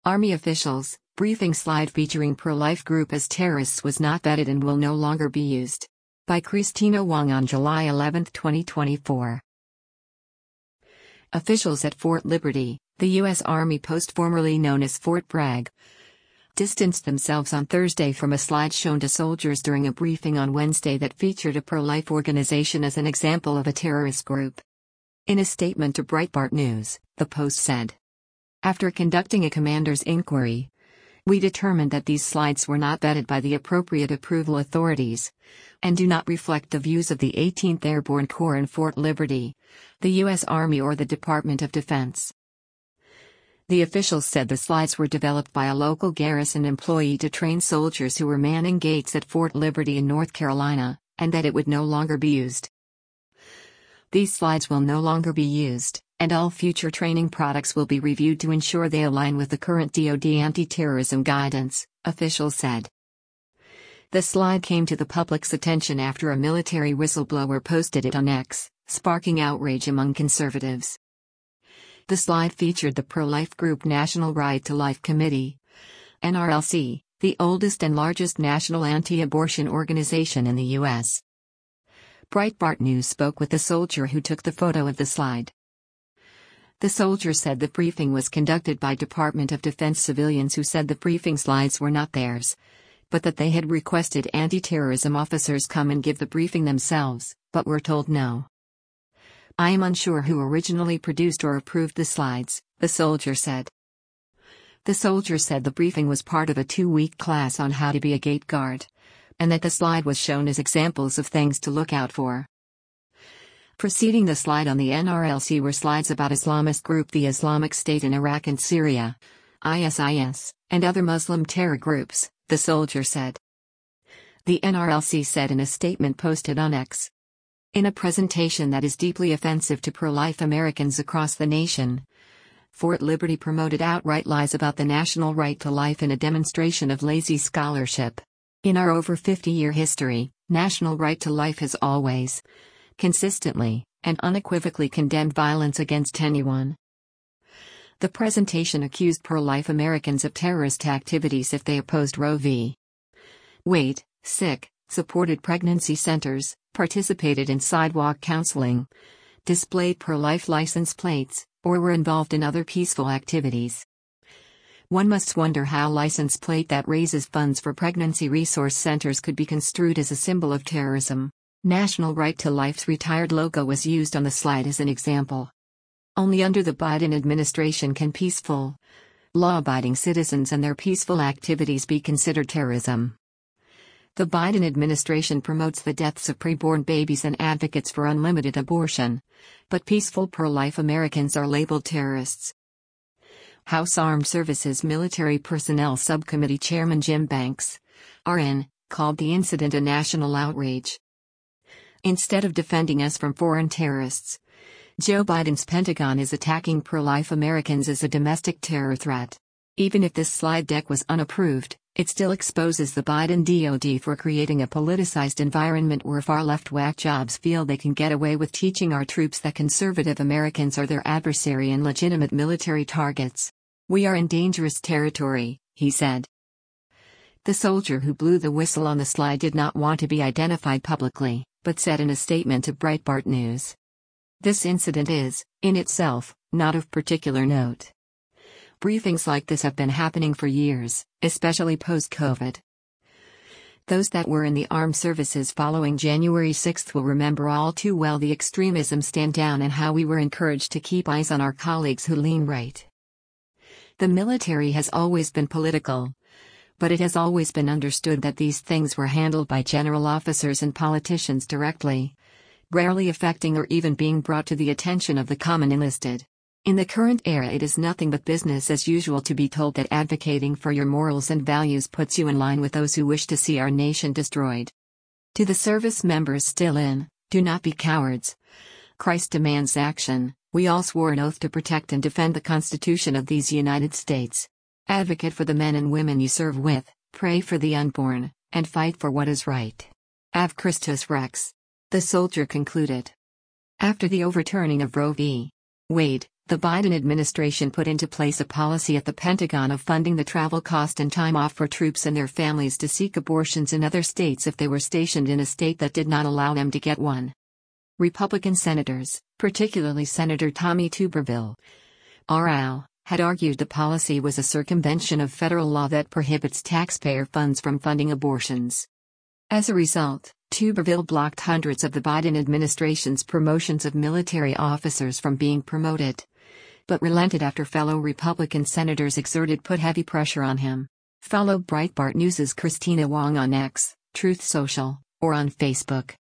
Army officials, briefing slide featuring pro-life group as terrorists was not vetted and will no longer be used. By Christina Wong on July 11, 2024. Officials at Fort Liberty, the U.S. Army post formerly known as Fort Bragg, distanced themselves on Thursday from a slide shown to soldiers during a briefing on Wednesday that featured a pro-life organization as an example of a terrorist group. In a statement to Breitbart News, the Post said, "After conducting a commander's inquiry, we determined that these slides were not vetted by the appropriate approval authorities and do not reflect the views of the 18th Airborne Corps in Fort Liberty, the U.S. Army or the Department of Defense." The officials said the slides were developed by a local garrison employee to train soldiers who were manning gates at Fort Liberty in North Carolina, and that it would no longer be used. "These slides will no longer be used, and all future training products will be reviewed to ensure they align with the current DoD anti-terrorism guidance," officials said. The slide came to the public's attention after a military whistleblower posted it on X, sparking outrage among conservatives. The slide featured the pro-life group National Right to Life Committee, NRLC, the oldest and largest national anti-abortion organization in the U.S. Breitbart News spoke with the soldier who took the photo of the slide. The soldier said the briefing was conducted by Department of Defense civilians who said the briefing slides were not theirs, but that they had requested anti-terrorism officers come and give the briefing themselves, but were told no. "I am unsure who originally produced or approved the slides," the soldier said. The soldier said the briefing was part of a 2-week class on how to be a gate guard, and that the slide was shown as examples of things to look out for. Preceding the slide on the NRLC were slides about Islamist group the Islamic State in Iraq and Syria, ISIS, and other Muslim terror groups, the soldier said. The NRLC said in a statement posted on X. "In a presentation that is deeply offensive to pro-life Americans across the nation, Fort Liberty promoted outright lies about the national right to life in a demonstration of lazy scholarship. In our over 50-year history, national right to life has always, consistently, and unequivocally condemned violence against anyone." The presentation accused pro-life Americans of terrorist activities if they opposed Roe v. Wade, supported pregnancy centers, participated in sidewalk counseling, displayed pro-life license plates, or were involved in other peaceful activities. One must wonder how a license plate that raises funds for pregnancy resource centers could be construed as a symbol of terrorism. National Right to Life's retired logo was used on the slide as an example. Only under the Biden administration can peaceful, law-abiding citizens and their peaceful activities be considered terrorism. The Biden administration promotes the deaths of preborn babies and advocates for unlimited abortion, but peaceful pro-life Americans are labeled terrorists. House Armed Services Military Personnel Subcommittee Chairman Jim Banks, RN, called the incident a national outrage. "Instead of defending us from foreign terrorists, Joe Biden's Pentagon is attacking pro-life Americans as a domestic terror threat. Even if this slide deck was unapproved, it still exposes the Biden DoD for creating a politicized environment where far-left whack jobs feel they can get away with teaching our troops that conservative Americans are their adversary and legitimate military targets. We are in dangerous territory," he said. The soldier who blew the whistle on the slide did not want to be identified publicly, but said in a statement to Breitbart News, "This incident is, in itself, not of particular note. Briefings like this have been happening for years, especially post-COVID. Those that were in the armed services following January 6 will remember all too well the extremism stand down and how we were encouraged to keep eyes on our colleagues who lean right. The military has always been political, but it has always been understood that these things were handled by general officers and politicians directly, rarely affecting or even being brought to the attention of the common enlisted. In the current era, it is nothing but business as usual to be told that advocating for your morals and values puts you in line with those who wish to see our nation destroyed. To the service members still in, do not be cowards. Christ demands action. We all swore an oath to protect and defend the Constitution of these United States. Advocate for the men and women you serve with, pray for the unborn, and fight for what is right. Ave Christus Rex. The soldier concluded. After the overturning of Roe v. Wade, The Biden administration put into place a policy at the Pentagon of funding the travel cost and time off for troops and their families to seek abortions in other states if they were stationed in a state that did not allow them to get one. Republican senators, particularly Senator Tommy Tuberville, RL, had argued the policy was a circumvention of federal law that prohibits taxpayer funds from funding abortions. As a result, Tuberville blocked hundreds of the Biden administration's promotions of military officers from being promoted, but relented after fellow Republican senators put heavy pressure on him. Follow Breitbart News' Christina Wong on X, Truth Social, or on Facebook.